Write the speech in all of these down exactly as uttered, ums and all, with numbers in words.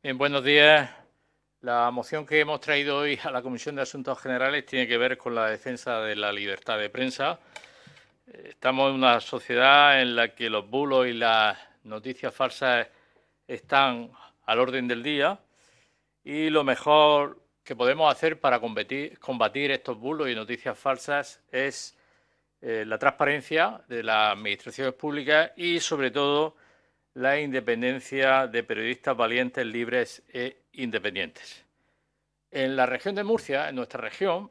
Bien, buenos días. La moción que hemos traído hoy a la Comisión de Asuntos Generales tiene que ver con la defensa de la libertad de prensa. Estamos en una sociedad en la que los bulos y las noticias falsas están al orden del día y lo mejor que podemos hacer para combatir, combatir estos bulos y noticias falsas es eh, la transparencia de las administraciones públicas y, sobre todo, la independencia de periodistas valientes, libres e independientes. En la región de Murcia, en nuestra región,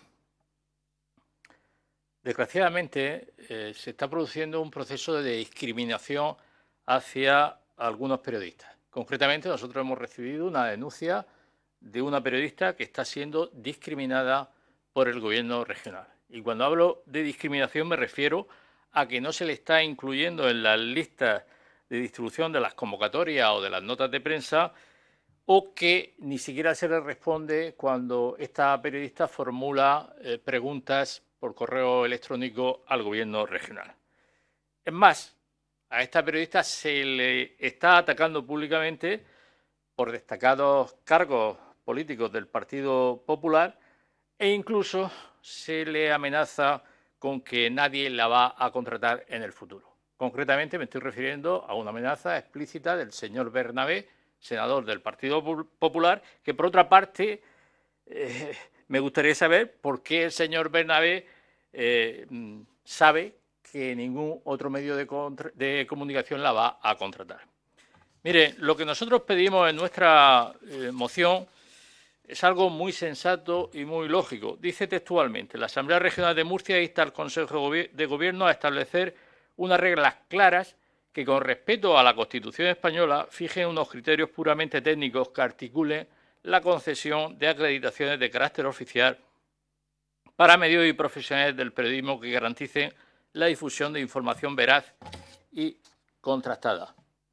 desgraciadamente eh, se está produciendo un proceso de discriminación hacia algunos periodistas. Concretamente, nosotros hemos recibido una denuncia de una periodista que está siendo discriminada por el gobierno regional. Y cuando hablo de discriminación me refiero a que no se le está incluyendo en las listas de distribución de las convocatorias o de las notas de prensa, o que ni siquiera se le responde cuando esta periodista formula eh, preguntas por correo electrónico al gobierno regional. Es más, a esta periodista se le está atacando públicamente por destacados cargos políticos del Partido Popular e incluso se le amenaza con que nadie la va a contratar en el futuro. Concretamente me estoy refiriendo a una amenaza explícita del señor Bernabé, senador del Partido Popular, que por otra parte eh, me gustaría saber por qué el señor Bernabé eh, sabe que ningún otro medio de, de comunicación la va a contratar. Mire, lo que nosotros pedimos en nuestra eh, moción es algo muy sensato y muy lógico. Dice textualmente: la Asamblea Regional de Murcia insta al Consejo de Gobierno a establecer unas reglas claras que, con respeto a la Constitución española, fijen unos criterios puramente técnicos que articulen la concesión de acreditaciones de carácter oficial para medios y profesionales del periodismo que garanticen la difusión de información veraz y contrastada.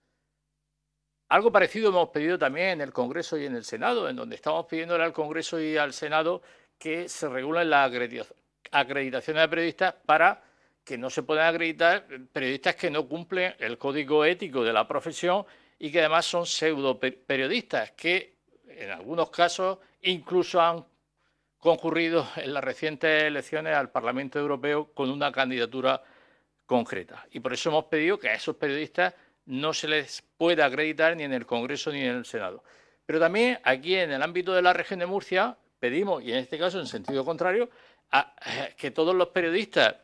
Algo parecido hemos pedido también en el Congreso y en el Senado, en donde estamos pidiéndole al Congreso y al Senado que se regulen las acreditaciones de periodistas para que no se puedan acreditar periodistas que no cumplen el código ético de la profesión y que además son pseudo periodistas, que en algunos casos incluso han concurrido en las recientes elecciones al Parlamento Europeo con una candidatura concreta. Y por eso hemos pedido que a esos periodistas no se les pueda acreditar ni en el Congreso ni en el Senado. Pero también aquí en el ámbito de la región de Murcia pedimos, y en este caso en sentido contrario, a, a, que todos los periodistas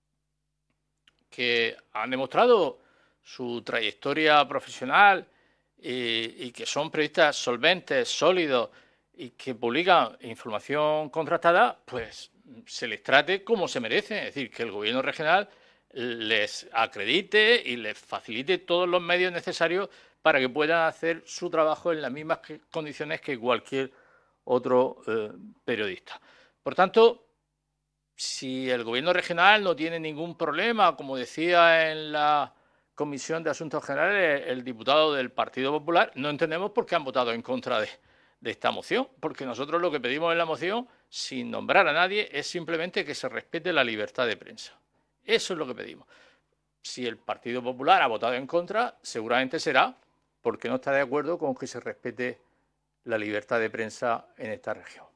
que han demostrado su trayectoria profesional y, y que son periodistas solventes, sólidos y que publican información contrastada, pues se les trate como se merece. Es decir, que el gobierno regional les acredite y les facilite todos los medios necesarios para que puedan hacer su trabajo en las mismas condiciones que cualquier otro eh, periodista. Por tanto, si el gobierno regional no tiene ningún problema, como decía en la Comisión de Asuntos Generales el diputado del Partido Popular, no entendemos por qué han votado en contra de, de esta moción, porque nosotros lo que pedimos en la moción, sin nombrar a nadie, es simplemente que se respete la libertad de prensa. Eso es lo que pedimos. Si el Partido Popular ha votado en contra, seguramente será porque no está de acuerdo con que se respete la libertad de prensa en esta región.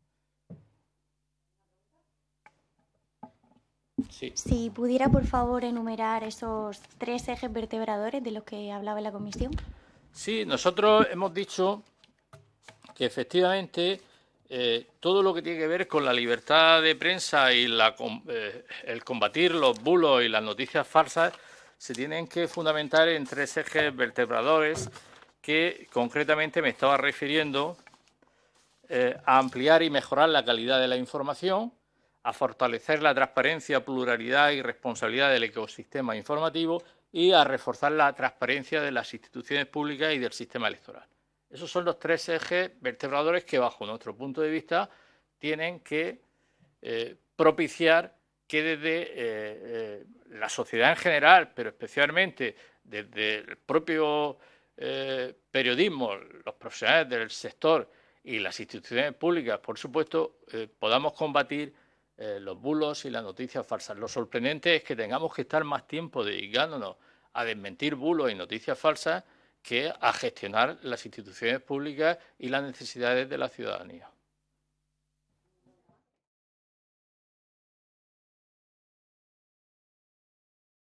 Sí. Si pudiera, por favor, enumerar esos tres ejes vertebradores de los que hablaba la comisión. Sí, nosotros hemos dicho que efectivamente eh, todo lo que tiene que ver con la libertad de prensa y la, eh, el combatir los bulos y las noticias falsas se tienen que fundamentar en tres ejes vertebradores que concretamente me estaba refiriendo eh, a ampliar y mejorar la calidad de la información, a fortalecer la transparencia, pluralidad y responsabilidad del ecosistema informativo y a reforzar la transparencia de las instituciones públicas y del sistema electoral. Esos son los tres ejes vertebradores que, bajo nuestro punto de vista, tienen que eh, propiciar que desde eh, eh, la sociedad en general, pero especialmente desde el propio eh, periodismo, los profesionales del sector y las instituciones públicas, por supuesto, eh, podamos combatir eh, los bulos y las noticias falsas. Lo sorprendente es que tengamos que estar más tiempo dedicándonos a desmentir bulos y noticias falsas que a gestionar las instituciones públicas y las necesidades de la ciudadanía.